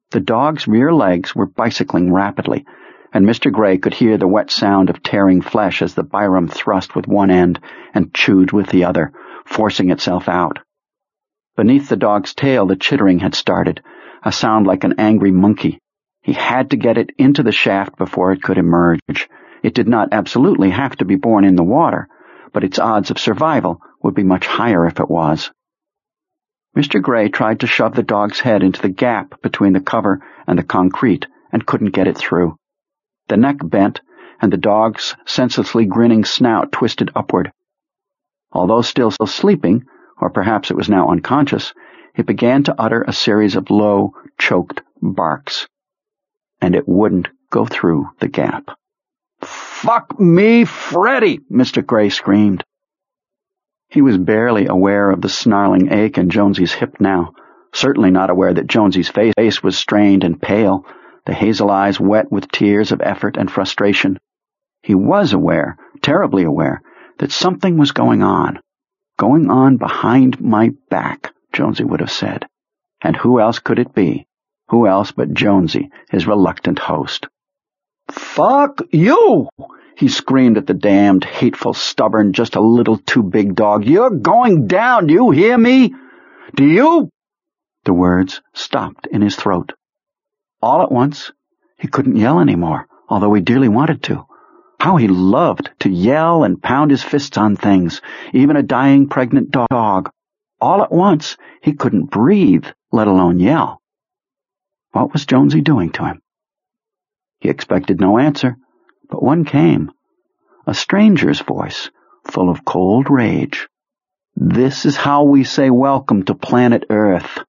The dog's rear legs were bicycling rapidly, and Mr. Gray could hear the wet sound of tearing flesh as the Byram thrust with one end and chewed with the other, forcing itself out. Beneath the dog's tail the chittering had started, a sound like an angry monkey. He had to get it into the shaft before it could emerge. It did not absolutely have to be born in the water, but its odds of survival would be much higher if it was. Mr. Gray tried to shove the dog's head into the gap between the cover and the concrete and couldn't get it through. The neck bent, and the dog's senselessly grinning snout twisted upward. Although still sleeping, or perhaps it was now unconscious, it began to utter a series of low, choked barks. And it wouldn't go through the gap. "Fuck me, Freddy!" Mr. Gray screamed. He was barely aware of the snarling ache in Jonesy's hip now, certainly not aware that Jonesy's face was strained and pale, the hazel eyes wet with tears of effort and frustration. He was aware, terribly aware, that something was going on behind my back, Jonesy would have said. And who else could it be? Who else but Jonesy, his reluctant host? "Fuck you!" he screamed at the damned, hateful, stubborn, just a little too big dog. "You're going down, do you hear me? Do you?" The words stopped in his throat. All at once, he couldn't yell anymore, although he dearly wanted to. How he loved to yell and pound his fists on things, even a dying pregnant dog. All at once, he couldn't breathe, let alone yell. What was Jonesy doing to him? He expected no answer, but one came. A stranger's voice, full of cold rage. "This is how we say welcome to planet Earth."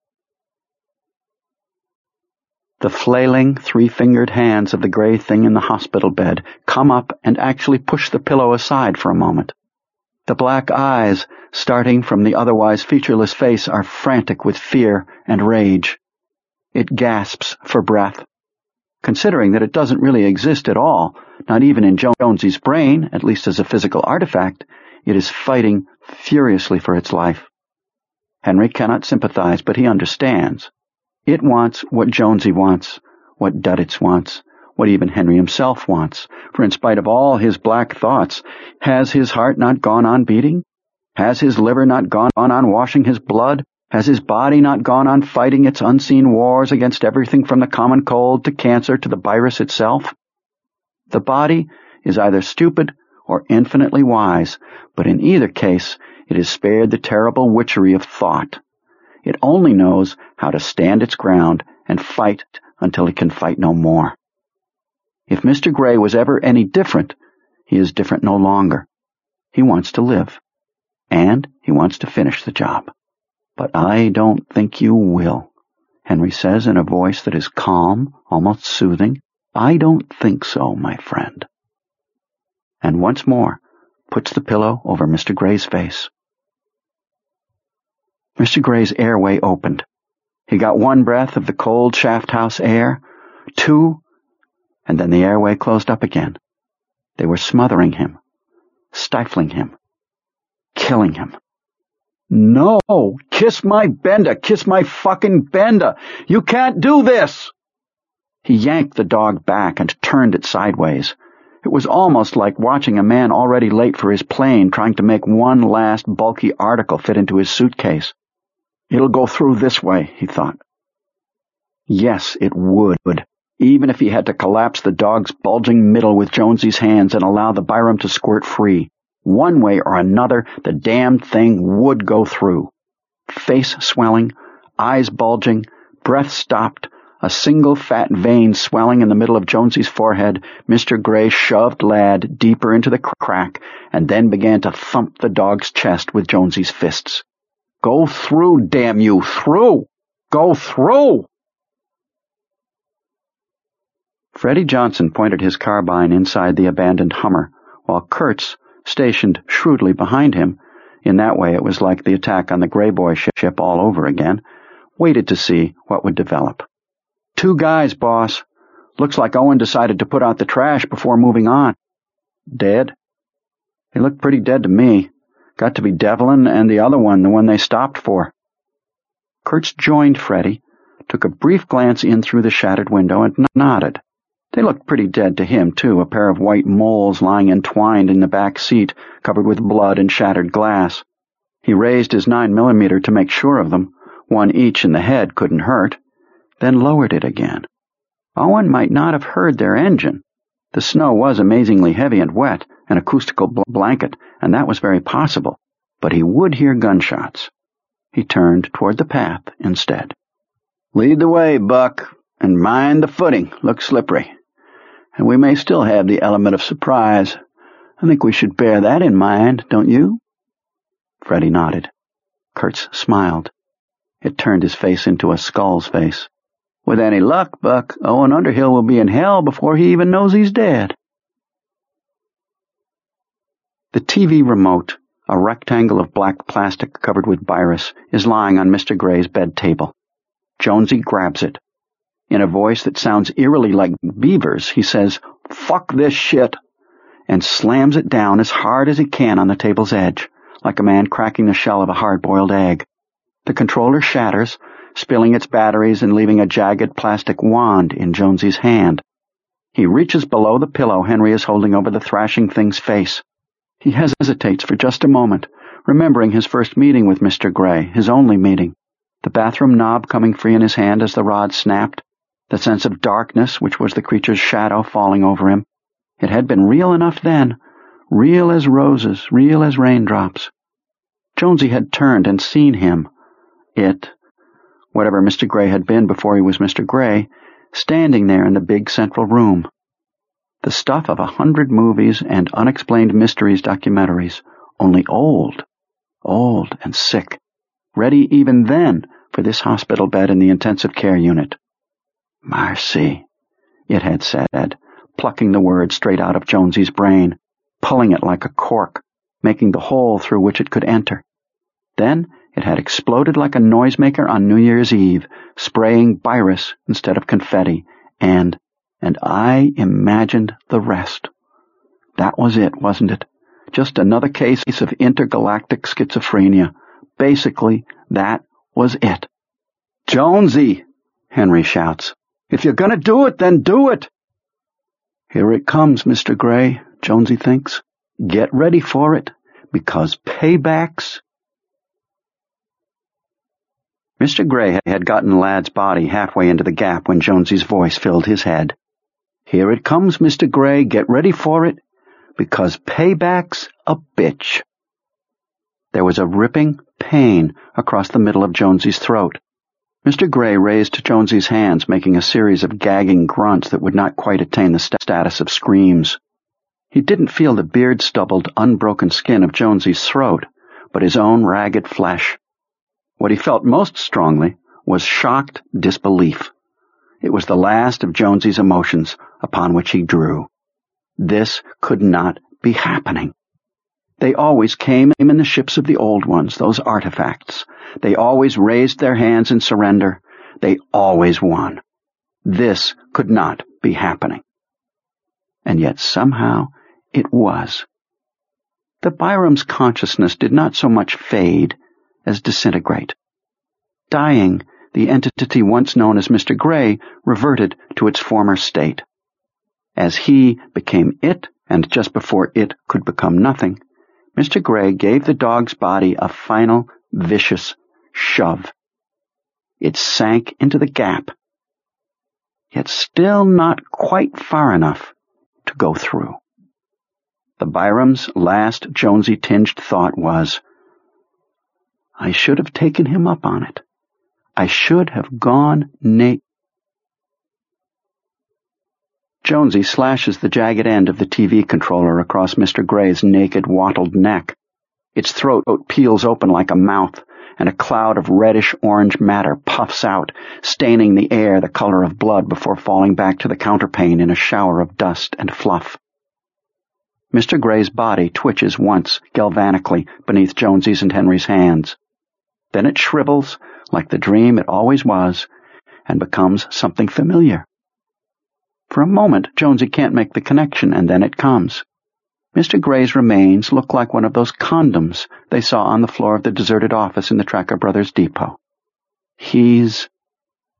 The flailing, three-fingered hands of the gray thing in the hospital bed come up and actually push the pillow aside for a moment. The black eyes, starting from the otherwise featureless face, are frantic with fear and rage. It gasps for breath. Considering that it doesn't really exist at all, not even in Jonesy's brain, at least as a physical artifact, it is fighting furiously for its life. Henry cannot sympathize, but he understands. It wants what Jonesy wants, what Duddits wants, what even Henry himself wants, for in spite of all his black thoughts, has his heart not gone on beating? Has his liver not gone on washing his blood? Has his body not gone on fighting its unseen wars against everything from the common cold to cancer to the virus itself? The body is either stupid or infinitely wise, but in either case it is spared the terrible witchery of thought. It only knows how to stand its ground and fight until it can fight no more. If Mr. Gray was ever any different, he is different no longer. He wants to live, and he wants to finish the job. "But I don't think you will," Henry says in a voice that is calm, almost soothing. "I don't think so, my friend." And once more puts the pillow over Mr. Gray's face. Mr. Gray's airway opened. He got one breath of the cold shaft house air, two, and then the airway closed up again. They were smothering him, stifling him, killing him. "No! Kiss my Benda! Kiss my fucking Benda! You can't do this!" He yanked the dog back and turned it sideways. It was almost like watching a man already late for his plane trying to make one last bulky article fit into his suitcase. "It'll go through this way," he thought. Yes, it would, even if he had to collapse the dog's bulging middle with Jonesy's hands and allow the Byram to squirt free. One way or another, the damned thing would go through. Face swelling, eyes bulging, breath stopped, a single fat vein swelling in the middle of Jonesy's forehead, Mr. Gray shoved Ladd deeper into the crack and then began to thump the dog's chest with Jonesy's fists. "Go through, damn you, through! Go through!" Freddie Johnson pointed his carbine inside the abandoned Hummer, while Kurtz, stationed shrewdly behind him, in that way it was like the attack on the Grey Boy ship all over again, waited to see what would develop. "2 guys, boss. Looks like Owen decided to put out the trash before moving on." "Dead?" "He looked pretty dead to me. Got to be Devlin and the other one, the one they stopped for." Kurtz joined Freddie, took a brief glance in through the shattered window, and nodded. They looked pretty dead to him, too, a pair of white moles lying entwined in the back seat, covered with blood and shattered glass. He raised his 9mm to make sure of them. One each in the head couldn't hurt, then lowered it again. Owen might not have heard their engine. The snow was amazingly heavy and wet, an acoustical blanket, and that was very possible, but he would hear gunshots. He turned toward the path instead. "Lead the way, Buck, and mind the footing. Looks slippery. And we may still have the element of surprise. I think we should bear that in mind, don't you?" Freddie nodded. Kurtz smiled. It turned his face into a skull's face. "With any luck, Buck, Owen Underhill will be in hell before he even knows he's dead." The TV remote, a rectangle of black plastic covered with virus, is lying on Mr. Gray's bed table. Jonesy grabs it. In a voice that sounds eerily like Beaver's, he says, "Fuck this shit," and slams it down as hard as he can on the table's edge, like a man cracking the shell of a hard-boiled egg. The controller shatters, spilling its batteries and leaving a jagged plastic wand in Jonesy's hand. He reaches below the pillow Henry is holding over the thrashing thing's face. He hesitates for just a moment, remembering his first meeting with Mr. Gray, his only meeting. The bathroom knob coming free in his hand as the rod snapped. The sense of darkness, which was the creature's shadow falling over him. It had been real enough then, real as roses, real as raindrops. Jonesy had turned and seen him. It, whatever Mr. Gray had been before he was Mr. Gray, standing there in the big central room. The stuff of 100 movies and unexplained mysteries documentaries, only old and sick, ready even then for this hospital bed in the intensive care unit. "Marcy," it had said, plucking the word straight out of Jonesy's brain, pulling it like a cork, making the hole through which it could enter. Then it had exploded like a noisemaker on New Year's Eve, spraying virus instead of confetti, and I imagined the rest. That was it, wasn't it? Just another case of intergalactic schizophrenia. Basically, that was it. "Jonesy," Henry shouts. "If you're going to do it, then do it." Here it comes, Mr. Gray, Jonesy thinks. Get ready for it, because payback's... Mr. Gray had gotten the lad's body halfway into the gap when Jonesy's voice filled his head. "Here it comes, Mr. Gray, get ready for it, because payback's a bitch." There was a ripping pain across the middle of Jonesy's throat. Mr. Gray raised Jonesy's hands, making a series of gagging grunts that would not quite attain the status of screams. He didn't feel the beard-stubbled, unbroken skin of Jonesy's throat, but his own ragged flesh. What he felt most strongly was shocked disbelief. It was the last of Jonesy's emotions upon which he drew. This could not be happening. They always came in the ships of the old ones, those artifacts. They always raised their hands in surrender. They always won. This could not be happening. And yet somehow it was. The Byram's consciousness did not so much fade as disintegrate. Dying, the entity once known as Mr. Gray reverted to its former state. As he became it, and just before it could become nothing, Mr. Gray gave the dog's body a final, vicious shove. It sank into the gap, yet still not quite far enough to go through. The Byram's last Jonesy-tinged thought was, "I should have taken him up on it. I should have gone naked." Jonesy slashes the jagged end of the TV controller across Mr. Gray's naked, wattled neck. Its throat peels open like a mouth, and a cloud of reddish-orange matter puffs out, staining the air the color of blood before falling back to the counterpane in a shower of dust and fluff. Mr. Gray's body twitches once, galvanically, beneath Jonesy's and Henry's hands. Then it shrivels, like the dream it always was, and becomes something familiar. For a moment, Jonesy can't make the connection, and then it comes. Mr. Gray's remains look like one of those condoms they saw on the floor of the deserted office in the Tracker Brothers depot. He's...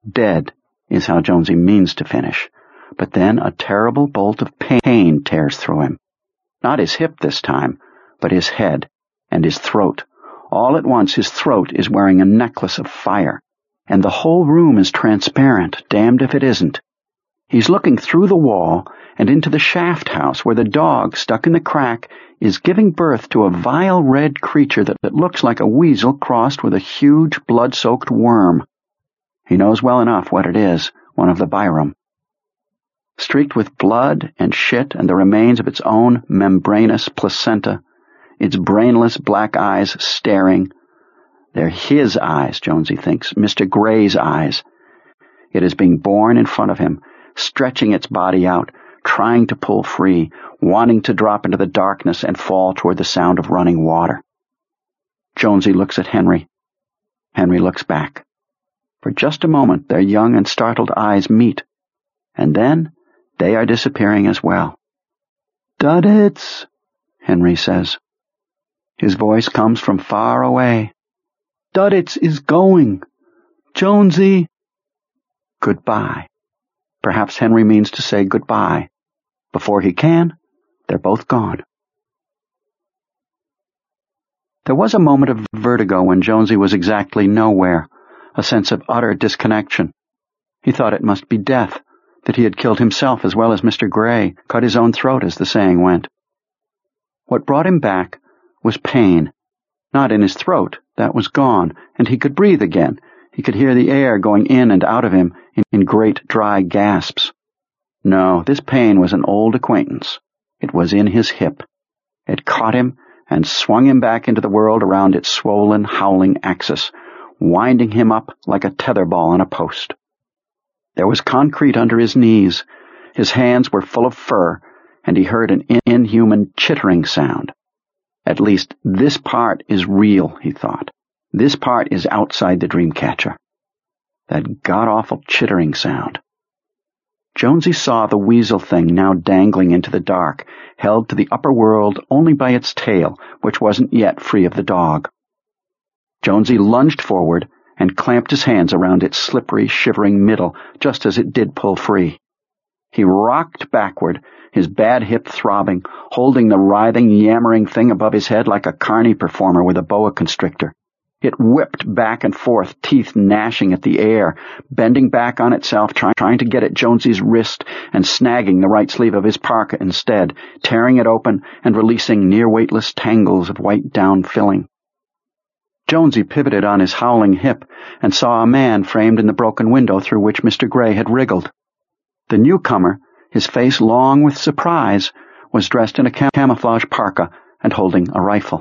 Dead is how Jonesy means to finish. But then a terrible bolt of pain tears through him. Not his hip this time, but his head and his throat. All at once his throat is wearing a necklace of fire, and the whole room is transparent, damned if it isn't. He's looking through the wall and into the shaft house where the dog, stuck in the crack, is giving birth to a vile red creature that looks like a weasel crossed with a huge blood-soaked worm. He knows well enough what it is, one of the Byram. Streaked with blood and shit and the remains of its own membranous placenta, its brainless black eyes staring. They're his eyes, Jonesy thinks, Mr. Gray's eyes. It is being born in front of him, stretching its body out, trying to pull free, wanting to drop into the darkness and fall toward the sound of running water. Jonesy looks at Henry. Henry looks back. For just a moment their young and startled eyes meet, and then they are disappearing as well. "Duddits," Henry says. His voice comes from far away. "Duddits is going. Jonesy." Goodbye. Perhaps Henry means to say goodbye. Before he can, they're both gone. There was a moment of vertigo when Jonesy was exactly nowhere, a sense of utter disconnection. He thought it must be death, that he had killed himself as well as Mr. Gray, cut his own throat, as the saying went. What brought him back was pain. Not in his throat, that was gone, and he could breathe again. He could hear the air going in and out of him in great dry gasps. No, this pain was an old acquaintance. It was in his hip. It caught him and swung him back into the world around its swollen, howling axis, winding him up like a tetherball on a post. There was concrete under his knees. His hands were full of fur, and he heard an inhuman chittering sound. At least this part is real, he thought. This part is outside the dream catcher. That god-awful chittering sound. Jonesy saw the weasel thing now dangling into the dark, held to the upper world only by its tail, which wasn't yet free of the dog. Jonesy lunged forward and clamped his hands around its slippery, shivering middle just as it did pull free. He rocked backward, his bad hip throbbing, holding the writhing, yammering thing above his head like a carny performer with a boa constrictor. It whipped back and forth, teeth gnashing at the air, bending back on itself, trying to get at Jonesy's wrist and snagging the right sleeve of his parka instead, tearing it open and releasing near-weightless tangles of white down filling. Jonesy pivoted on his howling hip and saw a man framed in the broken window through which Mr. Gray had wriggled. The newcomer, his face long with surprise, was dressed in a camouflage parka and holding a rifle.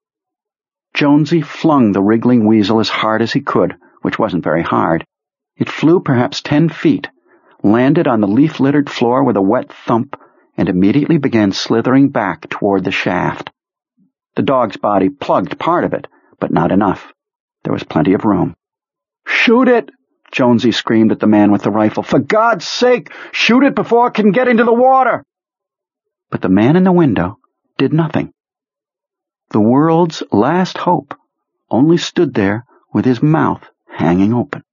Jonesy flung the wriggling weasel as hard as he could, which wasn't very hard. It flew perhaps 10 feet, landed on the leaf-littered floor with a wet thump, and immediately began slithering back toward the shaft. The dog's body plugged part of it, but not enough. There was plenty of room. "Shoot it!" Jonesy screamed at the man with the rifle. "For God's sake, shoot it before it can get into the water!" But the man in the window did nothing. The world's last hope only stood there with his mouth hanging open.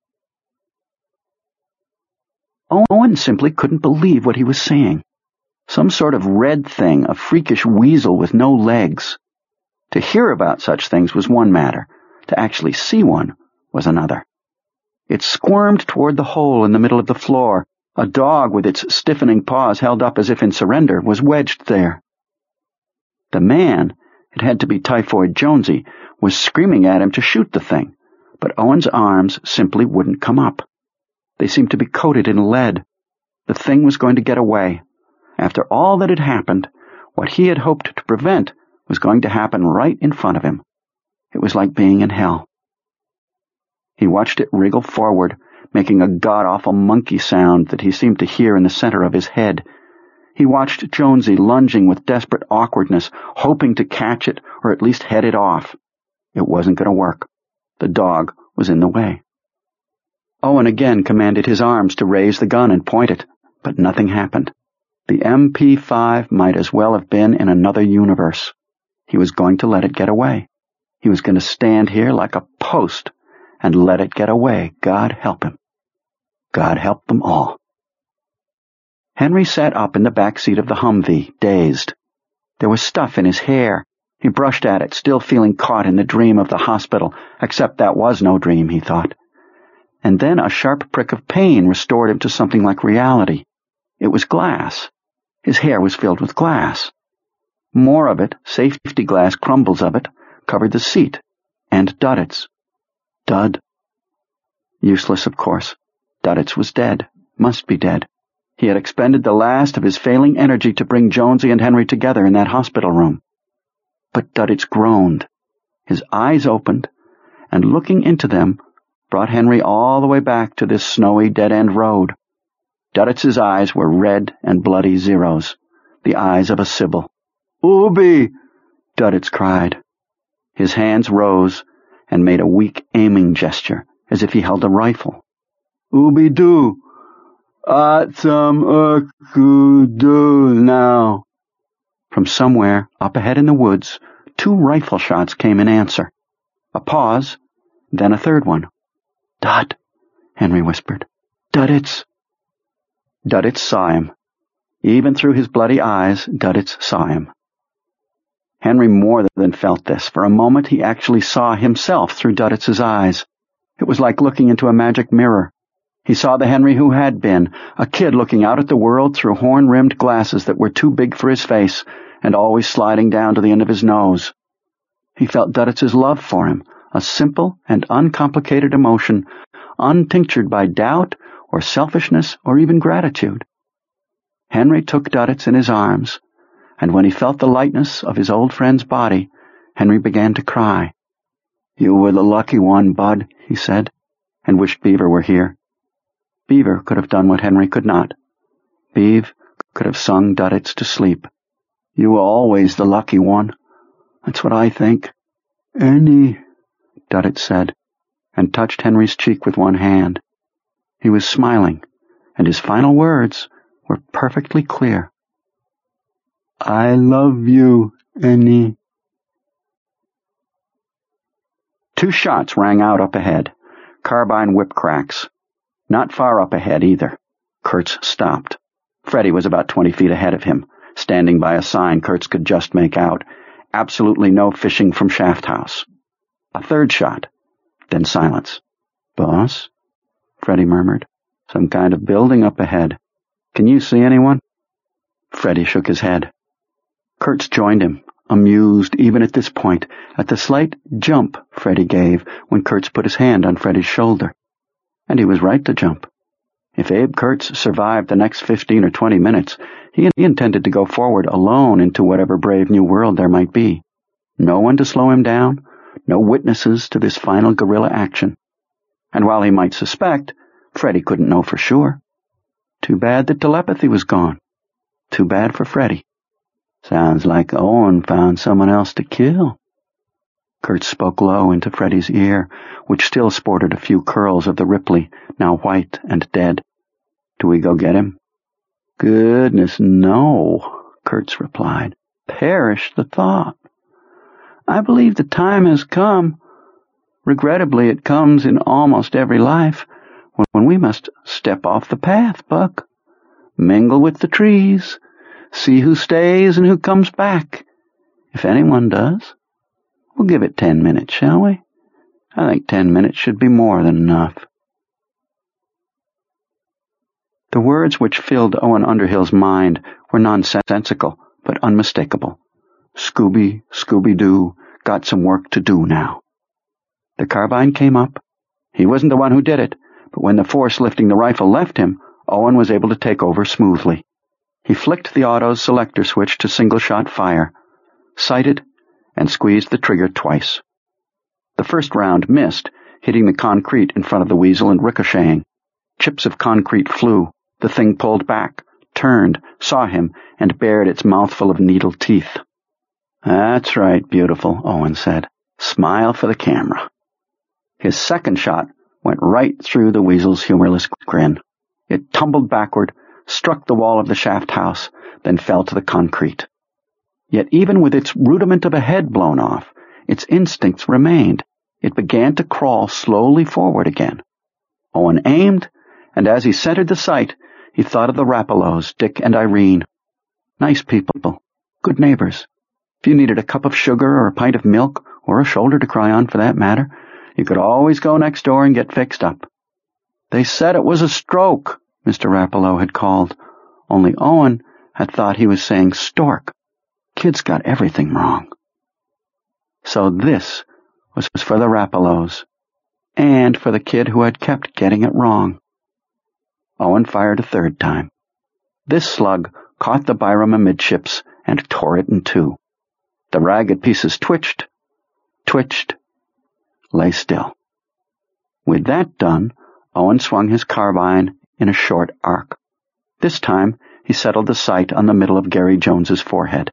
Owen simply couldn't believe what he was seeing. Some sort of red thing, a freakish weasel with no legs. To hear about such things was one matter. To actually see one was another. It squirmed toward the hole in the middle of the floor. A dog with its stiffening paws held up as if in surrender was wedged there. The man, it had to be Typhoid Jonesy, was screaming at him to shoot the thing, but Owen's arms simply wouldn't come up. They seemed to be coated in lead. The thing was going to get away. After all that had happened, what he had hoped to prevent was going to happen right in front of him. It was like being in hell. He watched it wriggle forward, making a god-awful monkey sound that he seemed to hear in the center of his head. He watched Jonesy lunging with desperate awkwardness, hoping to catch it or at least head it off. It wasn't going to work. The dog was in the way. Owen again commanded his arms to raise the gun and point it, but nothing happened. The MP5 might as well have been in another universe. He was going to let it get away. He was going to stand here like a post and let it get away, God help him. God help them all. Henry sat up in the back seat of the Humvee, dazed. There was stuff in his hair. He brushed at it, still feeling caught in the dream of the hospital, except that was no dream, he thought. And then a sharp prick of pain restored him to something like reality. It was glass. His hair was filled with glass. More of it, safety glass crumbles of it, covered the seat, and Duddits. Dud. Useless, of course. Duddits was dead. Must be dead. He had expended the last of his failing energy to bring Jonesy and Henry together in that hospital room. But Duddits groaned. His eyes opened, and looking into them brought Henry all the way back to this snowy dead-end road. Duddits' eyes were red and bloody zeros, the eyes of a Sibyl. "Ubi!" Duddits cried. His hands rose and made a weak aiming gesture, as if he held a rifle. "Ubi do! Some do now." From somewhere up ahead in the woods, 2 rifle shots came in answer. A pause, then a third one. "Dud," Henry whispered. "Duddits." Duddits saw him. Even through his bloody eyes, Duddits saw him. Henry more than felt this. For a moment he actually saw himself through Duddits' eyes. It was like looking into a magic mirror. He saw the Henry who had been, a kid looking out at the world through horn-rimmed glasses that were too big for his face and always sliding down to the end of his nose. He felt Duddits' love for him, a simple and uncomplicated emotion, untinctured by doubt or selfishness or even gratitude. Henry took Duddits in his arms, and when he felt the lightness of his old friend's body, Henry began to cry. "You were the lucky one, Bud," he said, and wished Beaver were here. Beaver could have done what Henry could not. Beav could have sung Duddits to sleep. "You were always the lucky one. That's what I think." "Any," Duddits said, and touched Henry's cheek with one hand. He was smiling, and his final words were perfectly clear. "I love you, Annie." 2 shots rang out up ahead, carbine whip cracks. Not far up ahead either. Kurtz stopped. Freddie was about 20 feet ahead of him, standing by a sign Kurtz could just make out. Absolutely no fishing from Shaft House. A third shot, then silence. "Boss?" Freddie murmured. "Some kind of building up ahead. Can you see anyone?" Freddie shook his head. Kurtz joined him, amused even at this point at the slight jump Freddie gave when Kurtz put his hand on Freddie's shoulder. And he was right to jump. If Abe Kurtz survived the next 15 or 20 minutes, he intended to go forward alone into whatever brave new world there might be. No one to slow him down, no witnesses to this final guerrilla action. And while he might suspect, Freddie couldn't know for sure. Too bad that telepathy was gone. Too bad for Freddie. "Sounds like Owen found someone else to kill." Kurtz spoke low into Freddie's ear, which still sported a few curls of the Ripley, now white and dead. "Do we go get him?" "Goodness, no," Kurtz replied. "Perish the thought. I believe the time has come. Regrettably, it comes in almost every life, when we must step off the path, Buck. Mingle with the trees, see who stays and who comes back. If anyone does. We'll give it 10 minutes, shall we? I think 10 minutes should be more than enough." The words which filled Owen Underhill's mind were nonsensical, but unmistakable. Scooby, Scooby-Doo, got some work to do now. The carbine came up. He wasn't the one who did it, but when the force lifting the rifle left him, Owen was able to take over smoothly. He flicked the auto's selector switch to single-shot fire, sighted, and squeezed the trigger twice. The first round missed, hitting the concrete in front of the weasel and ricocheting. Chips of concrete flew. The thing pulled back, turned, saw him, and bared its mouthful of needle teeth. "That's right, beautiful," Owen said. "Smile for the camera." His second shot went right through the weasel's humorless grin. It tumbled backward, struck the wall of the Shaft House, then fell to the concrete. Yet even with its rudiment of a head blown off, its instincts remained. It began to crawl slowly forward again. Owen aimed, and as he centered the sight, he thought of the Rapallos, Dick and Irene. Nice people, good neighbors. If you needed a cup of sugar or a pint of milk, or a shoulder to cry on for that matter, you could always go next door and get fixed up. They said it was a stroke, Mr. Rapallo had called, only Owen had thought he was saying stork. Kids got everything wrong. So this was for the Rapallos, and for the kid who had kept getting it wrong. Owen fired a third time. This slug caught the Byram amidships and tore it in two. The ragged pieces twitched, lay still. With that done, Owen swung his carbine in a short arc. This time, he settled the sight on the middle of Gary Jones's forehead.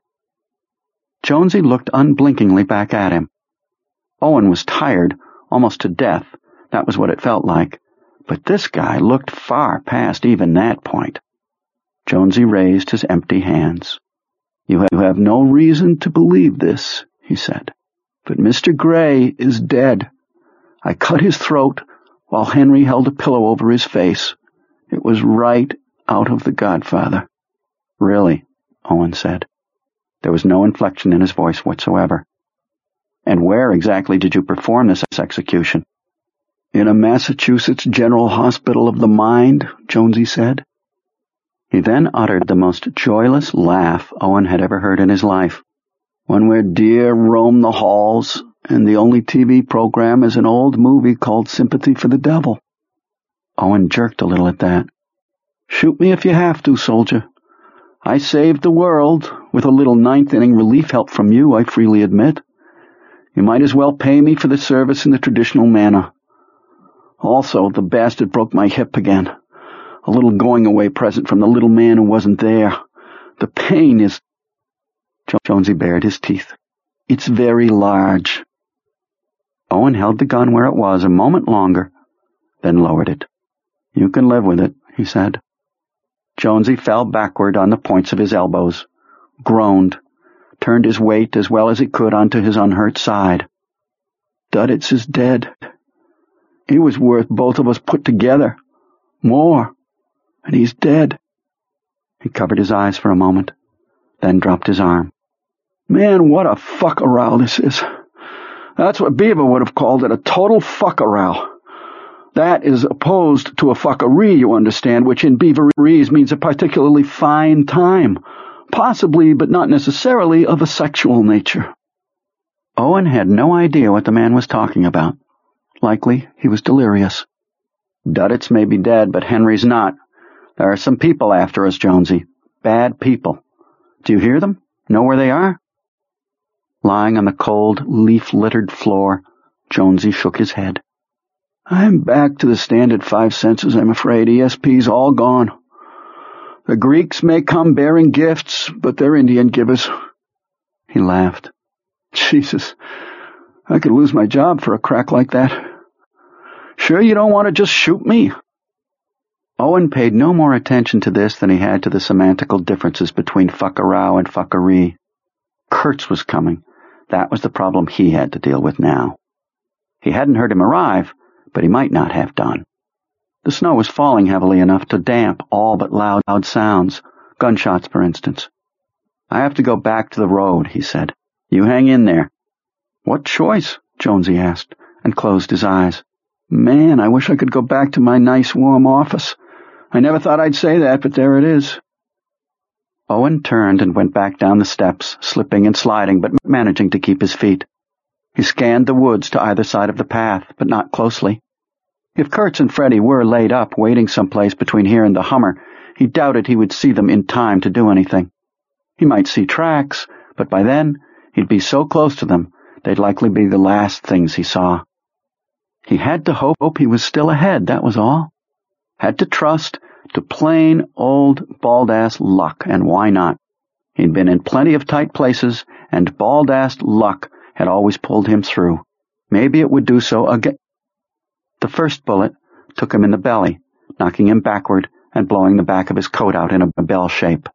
Jonesy looked unblinkingly back at him. Owen was tired, almost to death. That was what it felt like. But this guy looked far past even that point. Jonesy raised his empty hands. You have no reason to believe this, he said. But Mr. Gray is dead. I cut his throat while Henry held a pillow over his face. It was right out of The Godfather. Really, Owen said. There was no inflection in his voice whatsoever. And where exactly did you perform this execution? In a Massachusetts General Hospital of the Mind, Jonesy said. He then uttered the most joyless laugh Owen had ever heard in his life. One where deer roam the halls, and the only TV program is an old movie called Sympathy for the Devil. Owen jerked a little at that. Shoot me if you have to, soldier. I saved the world, with a little ninth-inning relief help from you, I freely admit. You might as well pay me for the service in the traditional manner. Also, the bastard broke my hip again. A little going-away present from the little man who wasn't there. The pain is... Jonesy bared his teeth. It's very large. Owen held the gun where it was a moment longer, then lowered it. You can live with it, he said. Jonesy fell backward on the points of his elbows, groaned, turned his weight as well as he could onto his unhurt side. Duddits is dead. He was worth both of us put together. More. And he's dead. He covered his eyes for a moment, then dropped his arm. Man, what a fuck-a-row this is. That's what Beaver would have called it, a total fuck-a-row. That is opposed to a fuckery, you understand, which in Beaverese means a particularly fine time, possibly but not necessarily of a sexual nature. Owen had no idea what the man was talking about. Likely he was delirious. Duddits may be dead, but Henry's not. There are some people after us, Jonesy. Bad people. Do you hear them? Know where they are? Lying on the cold, leaf-littered floor, Jonesy shook his head. I'm back to the standard 5 senses, I'm afraid. ESP's all gone. The Greeks may come bearing gifts, but they're Indian givers. He laughed. Jesus, I could lose my job for a crack like that. Sure you don't want to just shoot me? Owen paid no more attention to this than he had to the semantical differences between fuck-a-row and fuckery. Kurtz was coming. That was the problem he had to deal with now. He hadn't heard him arrive, but he might not have done. The snow was falling heavily enough to damp all but loud sounds, gunshots, for instance. I have to go back to the road, he said. You hang in there. What choice? Jonesy asked, and closed his eyes. Man, I wish I could go back to my nice warm office. I never thought I'd say that, but there it is. Owen turned and went back down the steps, slipping and sliding, but managing to keep his feet. He scanned the woods to either side of the path, but not closely. If Kurtz and Freddie were laid up, waiting someplace between here and the Hummer, he doubted he would see them in time to do anything. He might see tracks, but by then he'd be so close to them, they'd likely be the last things he saw. He had to hope he was still ahead, that was all. Had to trust to plain old bald-ass luck, and why not? He'd been in plenty of tight places, and bald-ass luck had always pulled him through. Maybe it would do so again. The first bullet took him in the belly, knocking him backward and blowing the back of his coat out in a bell shape.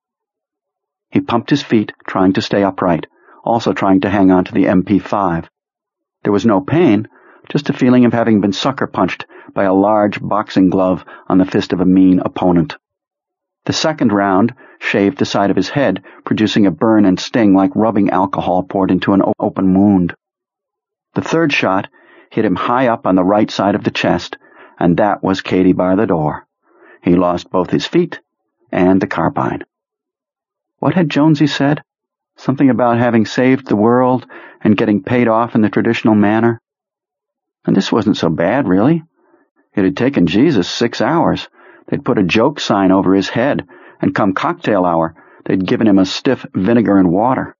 He pumped his feet, trying to stay upright, also trying to hang on to the MP5. There was no pain, just a feeling of having been sucker-punched by a large boxing glove on the fist of a mean opponent. The second round shaved the side of his head, producing a burn and sting like rubbing alcohol poured into an open wound. The third shot hit him high up on the right side of the chest, and that was Katie bar the door. He lost both his feet and the carbine. What had Jonesy said? Something about having saved the world and getting paid off in the traditional manner? And this wasn't so bad, really. It had taken Jesus 6 hours. They'd put a joke sign over his head, and come cocktail hour, they'd given him a stiff vinegar and water.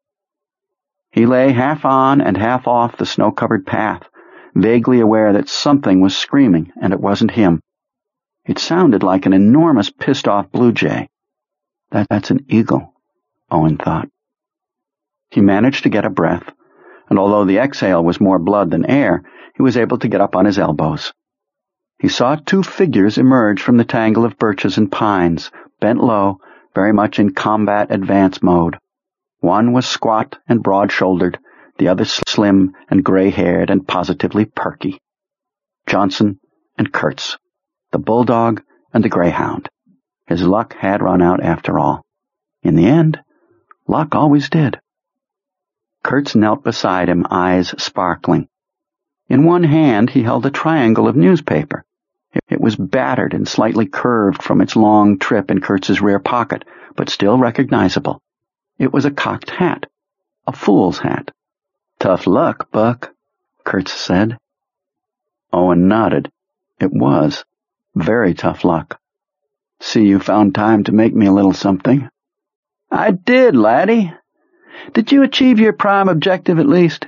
He lay half on and half off the snow-covered path, vaguely aware that something was screaming, and it wasn't him. It sounded like an enormous pissed-off blue jay. That's an eagle, Owen thought. He managed to get a breath, and although the exhale was more blood than air, he was able to get up on his elbows. He saw 2 figures emerge from the tangle of birches and pines, bent low, very much in combat advance mode. One was squat and broad-shouldered, the other slim and gray-haired and positively perky. Johnson and Kurtz, the bulldog and the greyhound. His luck had run out after all. In the end, luck always did. Kurtz knelt beside him, eyes sparkling. In one hand he held a triangle of newspaper. It was battered and slightly curved from its long trip in Kurtz's rear pocket, but still recognizable. It was a cocked hat, a fool's hat. "Tough luck, Buck," Kurtz said. Owen nodded. It was very tough luck. "See, you found time to make me a little something." "I did, laddie. Did you achieve your prime objective at least?"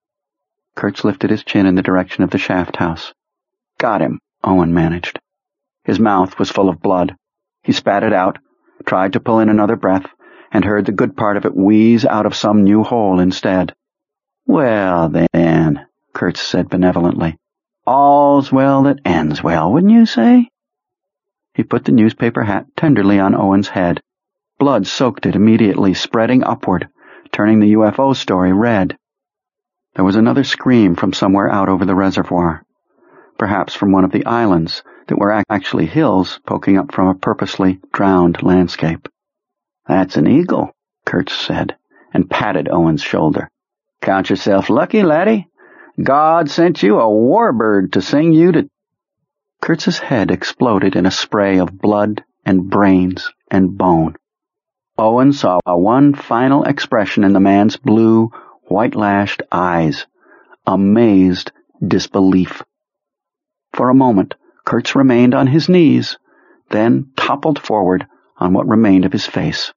Kurtz lifted his chin in the direction of the shaft house. "Got him," Owen managed. His mouth was full of blood. He spat it out, tried to pull in another breath, and heard the good part of it wheeze out of some new hole instead. "Well, then," Kurtz said benevolently, "all's well that ends well, wouldn't you say?" He put the newspaper hat tenderly on Owen's head. Blood soaked it immediately, spreading upward, turning the UFO story red. There was another scream from somewhere out over the reservoir, perhaps from one of the islands that were actually hills poking up from a purposely drowned landscape. "That's an eagle," Kurtz said, and patted Owen's shoulder. "Count yourself lucky, laddie. God sent you a warbird to sing you to—" Kurtz's head exploded in a spray of blood and brains and bone. Owen saw one final expression in the man's blue, white-lashed eyes, amazed disbelief. For a moment, Kurtz remained on his knees, then toppled forward on what remained of his face.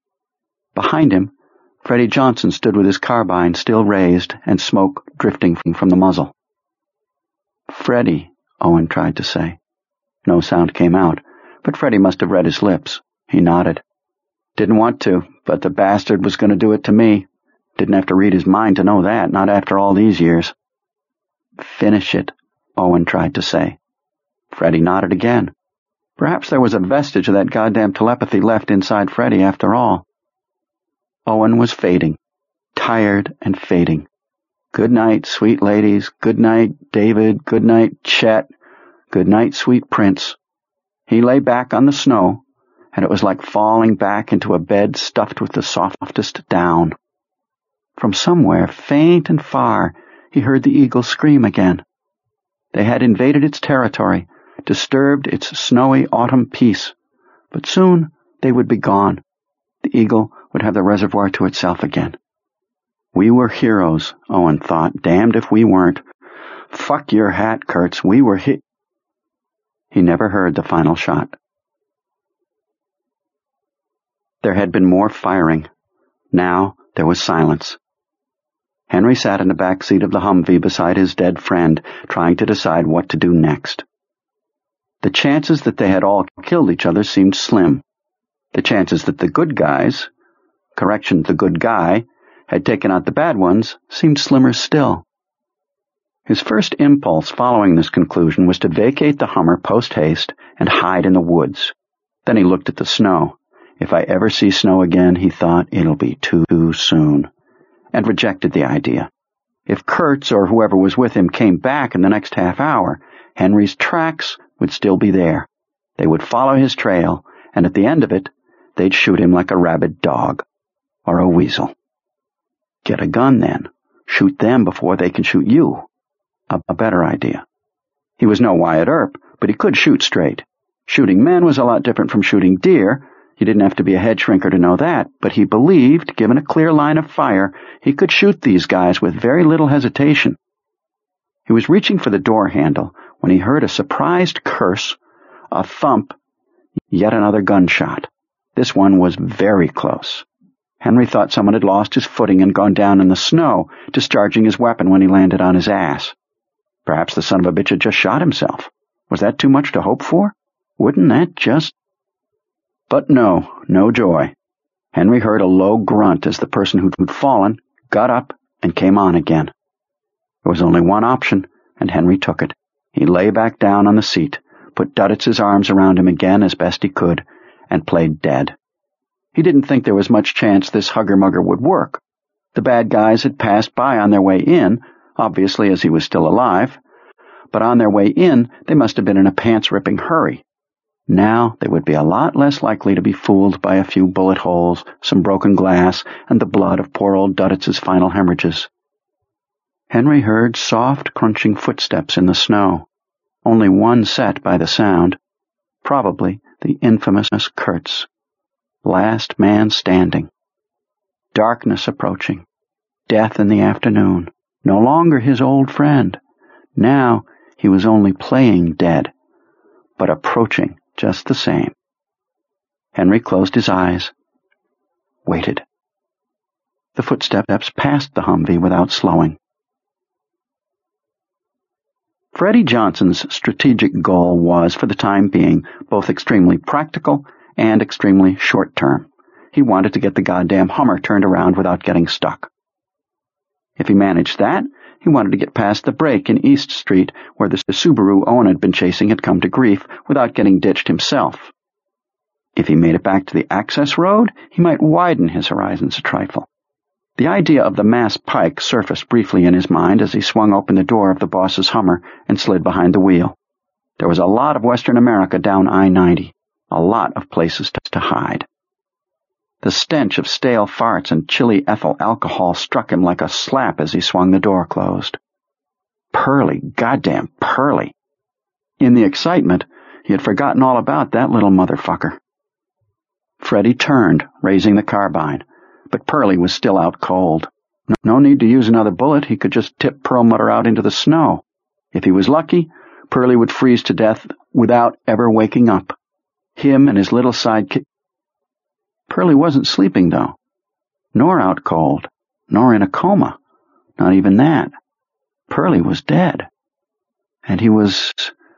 Behind him, Freddie Johnson stood with his carbine still raised and smoke drifting from the muzzle. "Freddie," Owen tried to say. No sound came out, but Freddie must have read his lips. He nodded. "Didn't want to, but the bastard was going to do it to me. Didn't have to read his mind to know that, not after all these years." "Finish it," Owen tried to say. Freddie nodded again. Perhaps there was a vestige of that goddamn telepathy left inside Freddie after all. Owen was fading, tired and fading. Good night, sweet ladies. Good night, David. Good night, Chet. Good night, sweet Prince. He lay back on the snow, and it was like falling back into a bed stuffed with the softest down. From somewhere, faint and far, he heard the eagle scream again. They had invaded its territory, disturbed its snowy autumn peace, but soon they would be gone. The eagle would have the reservoir to itself again. We were heroes, Owen thought. Damned if we weren't. Fuck your hat, Kurtz. We were hit. He never heard the final shot. There had been more firing. Now there was silence. Henry sat in the back seat of the Humvee beside his dead friend, trying to decide what to do next. The chances that they had all killed each other seemed slim. The chances that the good guys, the good guy, had taken out the bad ones seemed slimmer still. His first impulse following this conclusion was to vacate the Hummer post-haste and hide in the woods. Then he looked at the snow. If I ever see snow again, he thought, it'll be too soon, and rejected the idea. If Kurtz or whoever was with him came back in the next half hour, Henry's tracks would still be there. They would follow his trail, and at the end of it, they'd shoot him like a rabid dog or a weasel. Get a gun, then. Shoot them before they can shoot you. A better idea. He was no Wyatt Earp, but he could shoot straight. Shooting men was a lot different from shooting deer. You didn't have to be a head shrinker to know that, but he believed, given a clear line of fire, he could shoot these guys with very little hesitation. He was reaching for the door handle when he heard a surprised curse, a thump, yet another gunshot. This one was very close. Henry thought someone had lost his footing and gone down in the snow, discharging his weapon when he landed on his ass. Perhaps the son of a bitch had just shot himself. Was that too much to hope for? Wouldn't that just... But no joy. Henry heard a low grunt as the person who'd fallen got up and came on again. There was only one option, and Henry took it. He lay back down on the seat, put Duditz's arms around him again as best he could, and played dead. He didn't think there was much chance this hugger-mugger would work. The bad guys had passed by on their way in, obviously as he was still alive, but on their way in they must have been in a pants-ripping hurry. Now they would be a lot less likely to be fooled by a few bullet holes, some broken glass, and the blood of poor old Duditz's final hemorrhages. Henry heard soft, crunching footsteps in the snow, only one set by the sound, probably the infamous Kurtz. Last man standing. Darkness approaching. Death in the afternoon. No longer his old friend. Now he was only playing dead, but approaching just the same. Henry closed his eyes. Waited. The footsteps passed the Humvee without slowing. Freddie Johnson's strategic goal was, for the time being, both extremely practical and extremely short-term. He wanted to get the goddamn Hummer turned around without getting stuck. If he managed that, he wanted to get past the break in East Street where the Subaru Owen had been chasing had come to grief without getting ditched himself. If he made it back to the access road, he might widen his horizons a trifle. The idea of the Mass Pike surfaced briefly in his mind as he swung open the door of the boss's Hummer and slid behind the wheel. There was a lot of Western America down I-90, a lot of places to hide. The stench of stale farts and chilly ethyl alcohol struck him like a slap as he swung the door closed. Pearlie, goddamn Pearlie. In the excitement, he had forgotten all about that little motherfucker. Freddie turned, raising the carbine, but Pearlie was still out cold. No need to use another bullet. He could just tip Perlmutter out into the snow. If he was lucky, Pearlie would freeze to death without ever waking up. Him and his little sidekick. Pearlie wasn't sleeping, though, nor out cold, nor in a coma. Not even that. Pearlie was dead. And he was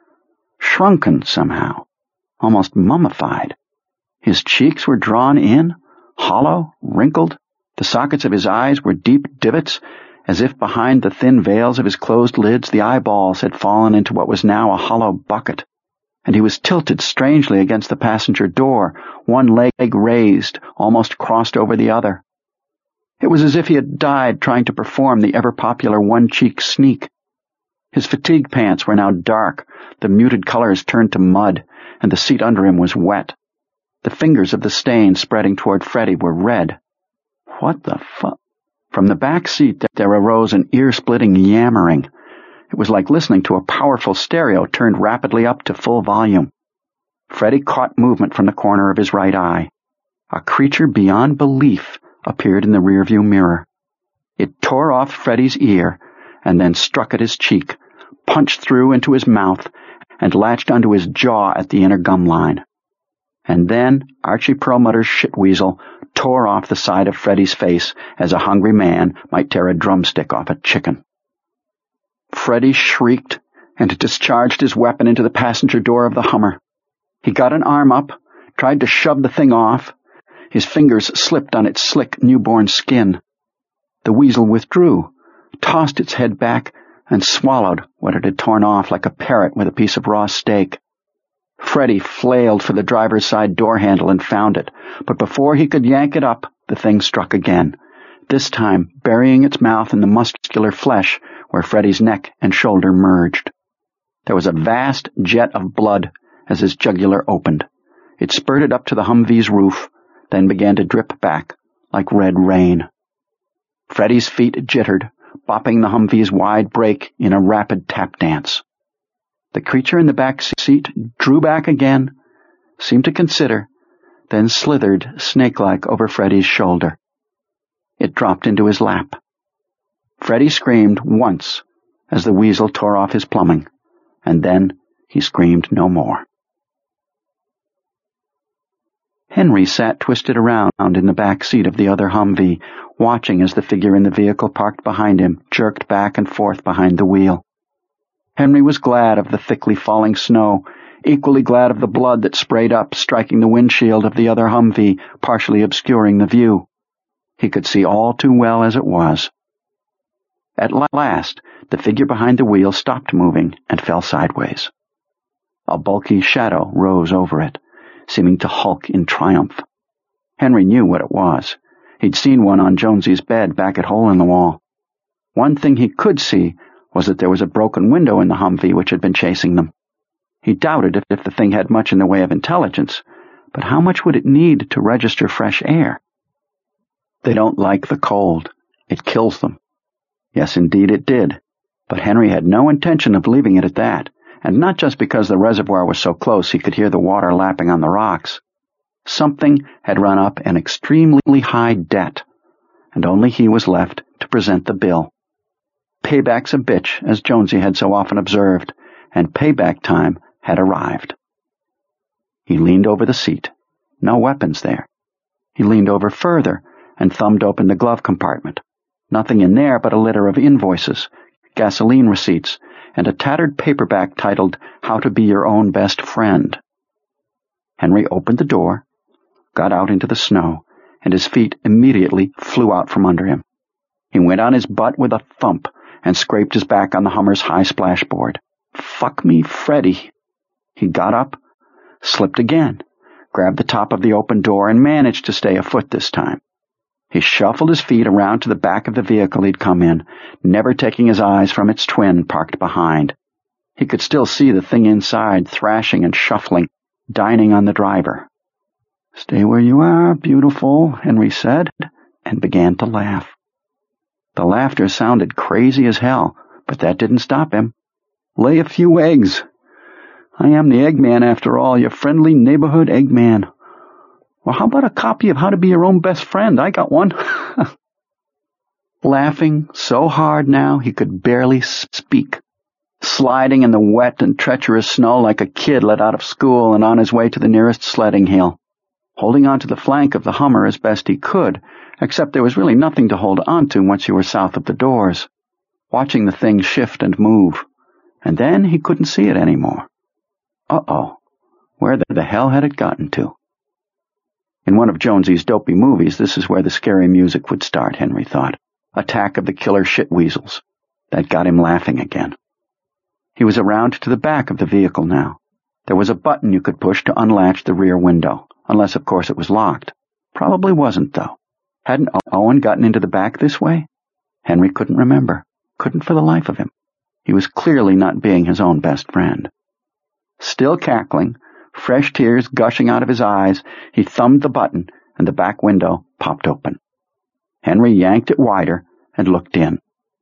shrunken somehow, almost mummified. His cheeks were drawn in, hollow, wrinkled. The sockets of his eyes were deep divots, as if behind the thin veils of his closed lids the eyeballs had fallen into what was now a hollow bucket. And he was tilted strangely against the passenger door, one leg raised, almost crossed over the other. It was as if he had died trying to perform the ever-popular one-cheek sneak. His fatigue pants were now dark, the muted colors turned to mud, and the seat under him was wet. The fingers of the stain spreading toward Freddie were red. What the fuck? From the back seat there arose an ear-splitting yammering. It was like listening to a powerful stereo turned rapidly up to full volume. Freddie caught movement from the corner of his right eye. A creature beyond belief appeared in the rearview mirror. It tore off Freddie's ear and then struck at his cheek, punched through into his mouth, and latched onto his jaw at the inner gum line. And then Archie Perlmutter's shitweasel tore off the side of Freddie's face as a hungry man might tear a drumstick off a chicken. Freddie shrieked and discharged his weapon into the passenger door of the Hummer. He got an arm up, tried to shove the thing off. His fingers slipped on its slick newborn skin. The weasel withdrew, tossed its head back, and swallowed what it had torn off like a parrot with a piece of raw steak. Freddie flailed for the driver's side door handle and found it, but before he could yank it up, the thing struck again. this time burying its mouth in the muscular flesh where Freddy's neck and shoulder merged. There was a vast jet of blood as his jugular opened. It spurted up to the Humvee's roof, then began to drip back like red rain. Freddy's feet jittered, bopping the Humvee's wide brake in a rapid tap dance. The creature in the back seat drew back again, seemed to consider, then slithered snake-like over Freddy's shoulder. It dropped into his lap. Freddy screamed once as the weasel tore off his plumbing, and then he screamed no more. Henry sat twisted around in the back seat of the other Humvee, watching as the figure in the vehicle parked behind him jerked back and forth behind the wheel. Henry was glad of the thickly falling snow, equally glad of the blood that sprayed up, striking the windshield of the other Humvee, partially obscuring the view. He could see all too well as it was. At last, the figure behind the wheel stopped moving and fell sideways. A bulky shadow rose over it, seeming to hulk in triumph. Henry knew what it was. He'd seen one on Jonesy's bed back at Hole in the Wall. One thing he could see was that there was a broken window in the Humvee which had been chasing them. He doubted if the thing had much in the way of intelligence, but how much would it need to register fresh air? They don't like the cold. It kills them. Yes, indeed it did. But Henry had no intention of leaving it at that, and not just because the reservoir was so close he could hear the water lapping on the rocks. Something had run up an extremely high debt, and only he was left to present the bill. Payback's a bitch, as Jonesy had so often observed, and payback time had arrived. He leaned over the seat. No weapons there. He leaned over further and thumbed open the glove compartment. Nothing in there but a litter of invoices, gasoline receipts, and a tattered paperback titled How to Be Your Own Best Friend. Henry opened the door, got out into the snow, and his feet immediately flew out from under him. He went on his butt with a thump and scraped his back on the Hummer's high splashboard. Fuck me, Freddy. He got up, slipped again, grabbed the top of the open door, and managed to stay afoot this time. He shuffled his feet around to the back of the vehicle he'd come in, never taking his eyes from its twin parked behind. He could still see the thing inside, thrashing and shuffling, dining on the driver. "Stay where you are, beautiful," Henry said, and began to laugh. The laughter sounded crazy as hell, but that didn't stop him. "Lay a few eggs. I am the Eggman, after all, your friendly neighborhood Eggman. Well, how about a copy of How to Be Your Own Best Friend? I got one." Laughing so hard now he could barely speak, sliding in the wet and treacherous snow like a kid let out of school and on his way to the nearest sledding hill, holding on to the flank of the Hummer as best he could, except there was really nothing to hold on to once you were south of the doors, watching the thing shift and move, and then he couldn't see it anymore. Uh-oh, where the hell had it gotten to? In one of Jonesy's dopey movies, this is where the scary music would start, Henry thought. Attack of the Killer Shitweasels. That got him laughing again. He was around to the back of the vehicle now. There was a button you could push to unlatch the rear window, unless, of course, it was locked. Probably wasn't, though. Hadn't Owen gotten into the back this way? Henry couldn't remember. Couldn't for the life of him. He was clearly not being his own best friend. Still cackling, fresh tears gushing out of his eyes, he thumbed the button, and the back window popped open. Henry yanked it wider and looked in.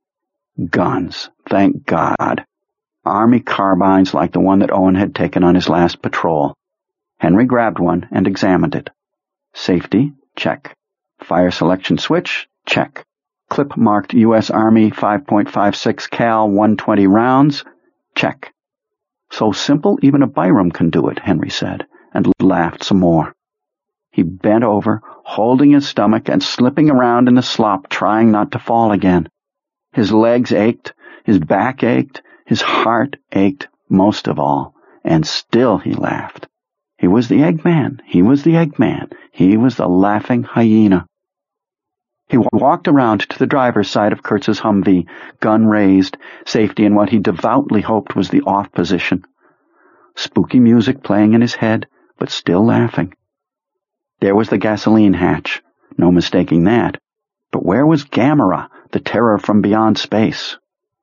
Guns, thank God. Army carbines like the one that Owen had taken on his last patrol. Henry grabbed one and examined it. Safety, check. Fire selection switch, check. Clip marked U.S. Army 5.56 cal 120 rounds, check. So simple even a Byram can do it, Henry said, and laughed some more. He bent over, holding his stomach and slipping around in the slop, trying not to fall again. His legs ached, his back ached, his heart ached most of all, and still he laughed. He was the Eggman. He was the Eggman. He was the laughing hyena. He walked around to the driver's side of Kurtz's Humvee, gun raised, safety in what he devoutly hoped was the off position. Spooky music playing in his head, but still laughing. There was the gasoline hatch. No mistaking that. But where was Gamera, the terror from beyond space?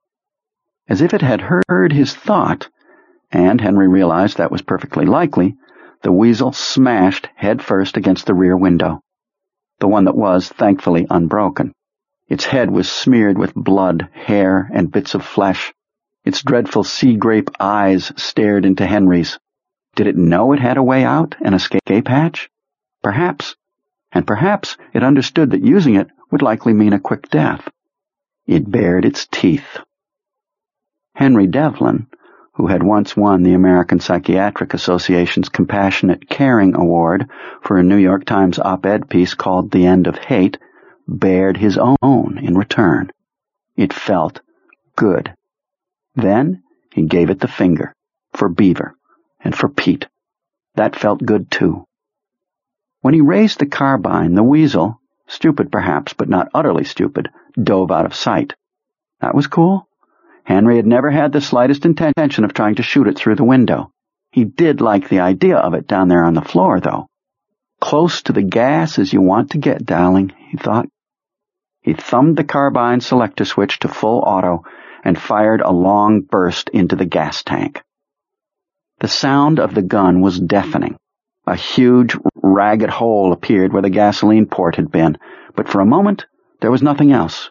As if it had heard his thought, and Henry realized that was perfectly likely, the weasel smashed headfirst against the rear window, the one that was, thankfully, unbroken. Its head was smeared with blood, hair, and bits of flesh. Its dreadful sea-grape eyes stared into Henry's. Did it know it had a way out, an escape hatch? Perhaps. And perhaps it understood that using it would likely mean a quick death. It bared its teeth. Henry Devlin, who had once won the American Psychiatric Association's Compassionate Caring Award for a New York Times op-ed piece called The End of Hate, bared his own in return. It felt good. Then he gave it the finger, for Beaver, and for Pete. That felt good too. When he raised the carbine, the weasel, stupid perhaps, but not utterly stupid, dove out of sight. That was cool. Henry had never had the slightest intention of trying to shoot it through the window. He did like the idea of it down there on the floor, though. Close to the gas as you want to get, darling, he thought. He thumbed the carbine selector switch to full auto and fired a long burst into the gas tank. The sound of the gun was deafening. A huge, ragged hole appeared where the gasoline port had been, but for a moment there was nothing else.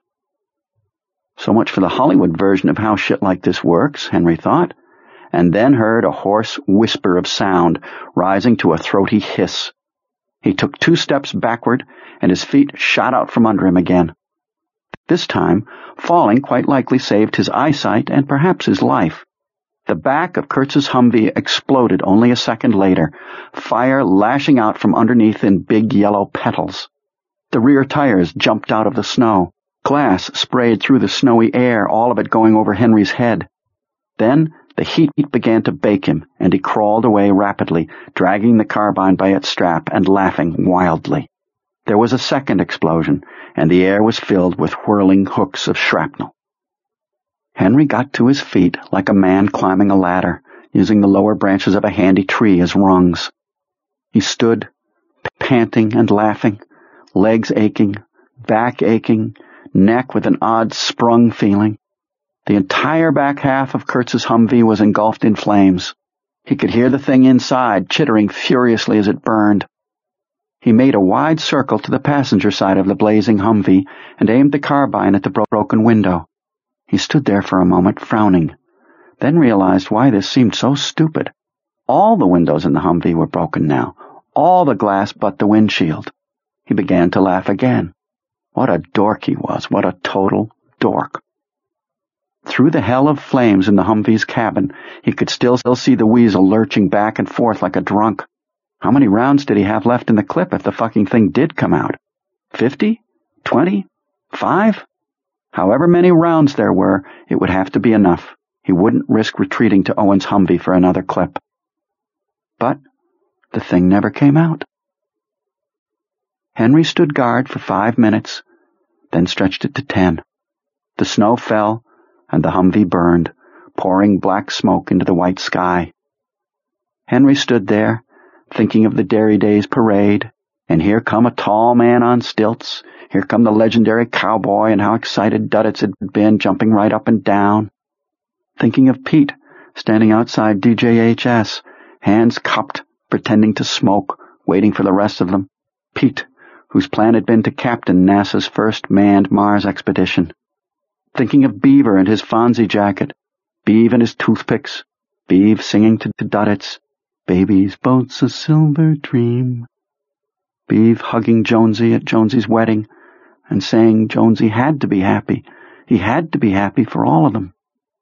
So much for the Hollywood version of how shit like this works, Henry thought, and then heard a hoarse whisper of sound rising to a throaty hiss. He took 2 steps backward, and his feet shot out from under him again. This time, falling quite likely saved his eyesight and perhaps his life. The back of Kurtz's Humvee exploded only a second later, fire lashing out from underneath in big yellow petals. The rear tires jumped out of the snow. Glass sprayed through the snowy air, all of it going over Henry's head. Then the heat began to bake him, and he crawled away rapidly, dragging the carbine by its strap and laughing wildly. There was a second explosion, and the air was filled with whirling hooks of shrapnel. Henry got to his feet like a man climbing a ladder, using the lower branches of a handy tree as rungs. He stood, panting and laughing, legs aching, back aching, neck with an odd sprung feeling. The entire back half of Kurtz's Humvee was engulfed in flames. He could hear the thing inside chittering furiously as it burned. He made a wide circle to the passenger side of the blazing Humvee and aimed the carbine at the broken window. He stood there for a moment, frowning, then realized why this seemed so stupid. All the windows in the Humvee were broken now, all the glass but the windshield. He began to laugh again. What a dork he was, what a total dork. Through the hell of flames in the Humvee's cabin, he could still see the weasel lurching back and forth like a drunk. How many rounds did he have left in the clip if the fucking thing did come out? 50? 20? 5? However many rounds there were, it would have to be enough. He wouldn't risk retreating to Owen's Humvee for another clip. But the thing never came out. Henry stood guard for 5 minutes, then stretched it to 10. The snow fell, and the Humvee burned, pouring black smoke into the white sky. Henry stood there, thinking of the Dairy Days parade, and here come a tall man on stilts, here come the legendary cowboy and how excited Duddits had been, jumping right up and down. Thinking of Pete, standing outside DJHS, hands cupped, pretending to smoke, waiting for the rest of them. Pete, whose plan had been to captain NASA's first manned Mars expedition. Thinking of Beaver and his Fonzie jacket, Beav and his toothpicks, Beav singing to Duddits, "Baby's boat's a silver dream." Beav hugging Jonesy at Jonesy's wedding and saying Jonesy had to be happy. He had to be happy for all of them.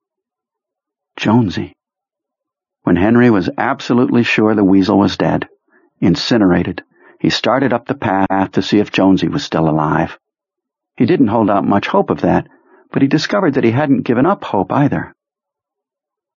Jonesy. When Henry was absolutely sure the weasel was dead, incinerated, he started up the path to see if Jonesy was still alive. He didn't hold out much hope of that, but he discovered that he hadn't given up hope either.